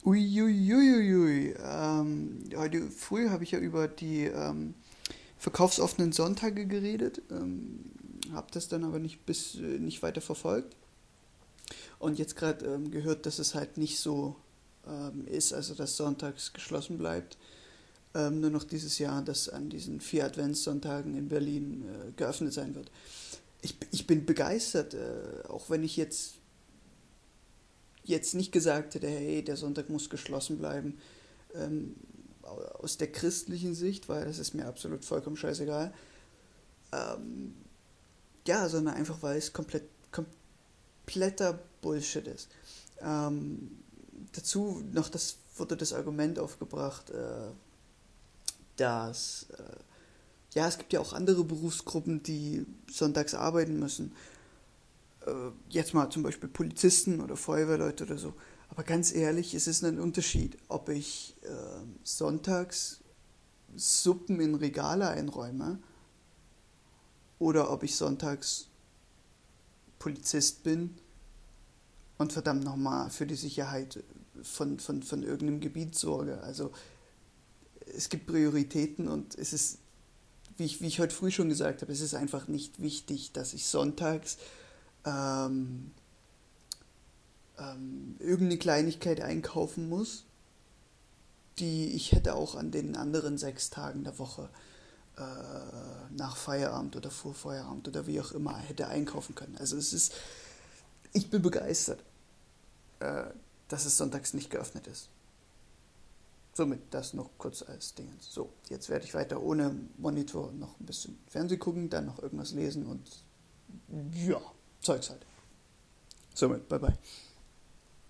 Uiuiuiui. Heute früh habe ich ja über die verkaufsoffenen Sonntage geredet, habe das dann aber nicht weiter verfolgt und jetzt gerade gehört, dass es halt nicht so ist, also dass sonntags geschlossen bleibt. Nur noch dieses Jahr, dass an diesen 4 Adventssonntagen in Berlin geöffnet sein wird. Ich bin begeistert, auch wenn ich jetzt nicht gesagt hätte, hey, der Sonntag muss geschlossen bleiben. Ähm, Aus der christlichen Sicht, weil das ist mir absolut vollkommen scheißegal. Ähm, ja, sondern einfach, weil es kompletter Bullshit ist. Ähm, Dazu noch wurde das Argument aufgebracht, dass ja, es gibt ja auch andere Berufsgruppen, die sonntags arbeiten müssen. Jetzt mal zum Beispiel Polizisten oder Feuerwehrleute oder so. Aber ganz ehrlich, es ist ein Unterschied, ob ich sonntags Suppen in Regale einräume oder ob ich sonntags Polizist bin und verdammt nochmal für die Sicherheit von irgendeinem Gebiet sorge. Also es gibt Prioritäten und es ist, wie ich heute früh schon gesagt habe, es ist einfach nicht wichtig, dass ich sonntags ähm, irgendeine Kleinigkeit einkaufen muss, die ich hätte auch an den anderen 6 Tagen der Woche nach Feierabend oder vor Feierabend oder wie auch immer hätte einkaufen können. Also ich bin begeistert, äh, dass es sonntags nicht geöffnet ist. Somit das noch kurz als Ding. So, jetzt werde ich weiter ohne Monitor noch ein bisschen Fernsehen gucken, dann noch irgendwas lesen und ja, Zeugs halt. Somit, bye bye.